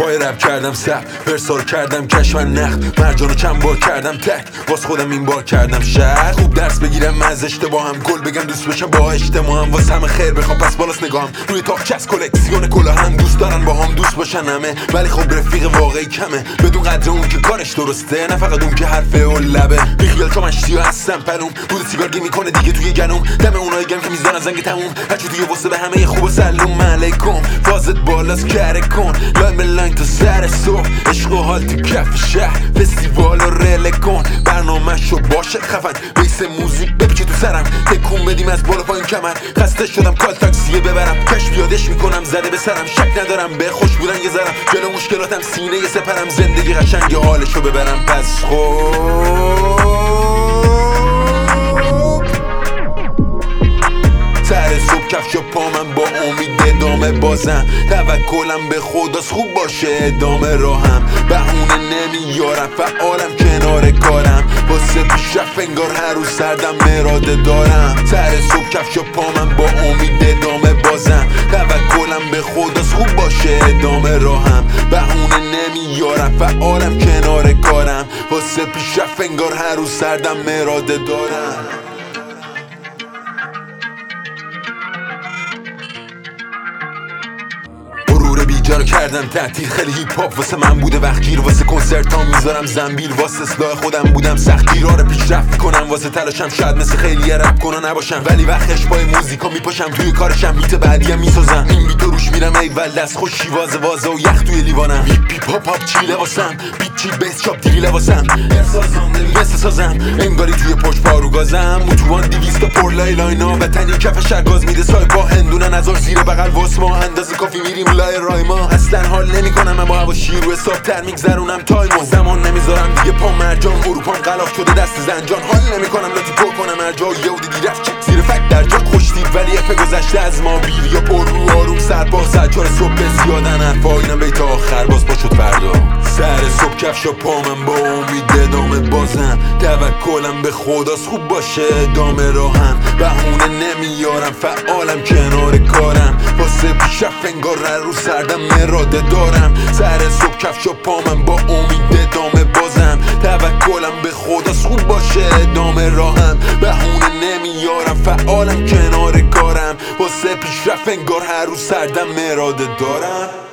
رپ کردم سب ورسال کردم کش من نخت مرجانو چند بار کردم تک واس خودم این بار کردم شهر خوب درس بگیرم از اشتباهم گل بگم دوست بشم با اجتماعم واس همه خیر بخوام پس بالاست نگاهم روی تاقچه از کلکسیون کلا هم دوست دارن با هم دوست باشن همه ولی خب رفیق واقعی کمه بدون قدر اون که کارش درسته نه فقط اون که حرفه و لبه بیخیال تو مشتی هستم پلوم بود سیگار میکنه دیگه توی گنوم دم اونایی گم که میزنن زنگ تموم هرچی توی واسه به همه خوب و سلام علیکم فازت بالاست کره کن لاین به لاین تا سر صبح عشق و حال تو کف شهر فستیوال و رله کن برنامه شو باشه خفن بیس موزیک بپیچه تو سرم تکون بدیم از بالا پایین کمر خسته شدم کال تاکسیه ببرم کش بیادش میکنم زده به سرم شک ندارم به خوش بودن یه ذرم جلو مشکلاتم سینه یه سپرم زندگی قشنگ حالشو ببرم پس سر صبح کفش و پامم با امید ادامه بازم توکلم به خداست خوب باشه ادامه راهم بهونه نمیارم فعالم کنار کارم واسه پیشرفت انگار هر روز سردم اراده دارم سر صبح کفش و پامم با امید ادامه بازم توکلم به خداست خوب باشه ادامه راهم بهونه نمیارم فعالم کنار کارم واسه پیشرفت انگار هر روز سردم اراده دارم بیجارو کردم تعطیل خیلی هیپ هاپ واسه من بوده وقت گیر واسه کنسرت ها میذارم زنبیل واسه اصلاح خودم بودم سخت گیراره پیشرفت میکنم واسه تلاشم شاید مثل خیلی رپ کنن نباشم ولی وقتش پای موزیکا میپاشم توی کارشم هیت بعدیم میسازم این بیتو روش میرم ایول دست خوش شیوازه وازه و یخ توی لیوانم هیپ هاپ چیله واسم بیت چیل بیس چاپ دیریله واسم مثل سازم انگاری توی پشت پارو گازم موتوان 200 تا پر لاینا بتنی کف شرگاز میده سایپا هندونن ازار زیر بغل واسما اندازه کافی میریم لای رایما اصلا حال نمیکنم من با هوا شیر و حساب‌تر میگذرونم تایمو زمان نمیذارم دیگه پا مرجان اروپام غلاف شده دست زنجان حال نمیکنم لاتی پر کنم ارجا یه دیدی رفت چک زیر فک در جا خوشتید ولی اف گذشته از ما بیر یا پر رو آروم سر با سجار صبح زیادن حرفا اینم بیت آخر باز پا شد فردا سر صبح کفش و پامم با امید ادامه بازم توکلم به خداست خوب باشه ادامه راهم بهونه نمیارم فعالم کنار کارم واسه پیشرفت انگار هر روز سردم اراده دارم سر صبح کفش و پامم با امید ادامه بازم توکلم به خداست خوب باشه ادامه راهم بهونه نمیارم فعالم کنار کارم واسه پیشرفت انگار هر روز سردم اراده دارم